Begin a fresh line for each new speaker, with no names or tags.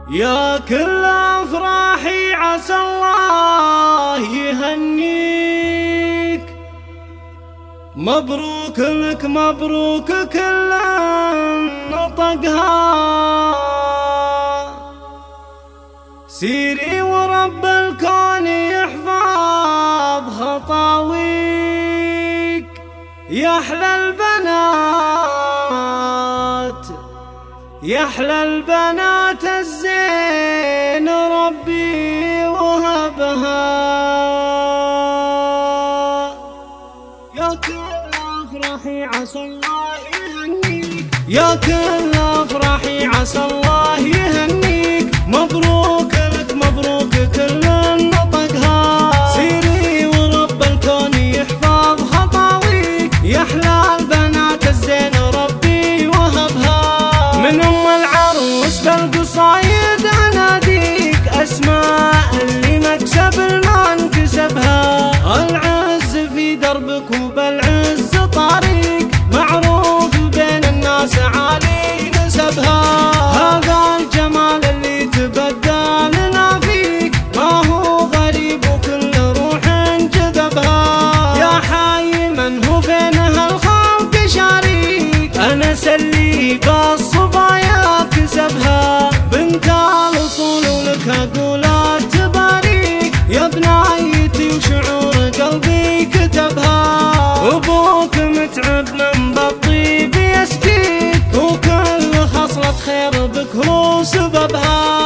يا كل أفراحي عسى الله يهنيك، مبروك لك مبروك كل نطقها. سيري ورب الكون يحفظ خطاويك، يا أحلى البنات يا أحلى البنات الزين ربي وهبها. يا كل أفراحي عسى الله يهنيك، يا كل أفراحي عسى الله يهنيك، مبروك لك مبروك كل نطقها. سيري ورب الكون يحفظ خطاويك، يا أحلى البنات الزين ربي وهبها. من أم العروس بالقصايد أناديك، أسماء اللي مكسب ما انكسبها. العز في دربك وبالعز طريق، معروف بين الناس عالي نسبها. هذا الجمال اللي تبدى لنا فيك، ما هو غريب وكل روح جذبها. يا حي من هو بين هالخلق شريك، أنس اللي بالصبايا كسبها. بنت الأصول ولك أقول تباريك، يا بنايتي وشعور قلبي كتبها. أبوك متعب من بالطيب يسقيك، وكل خصلة خير بك هو سببها.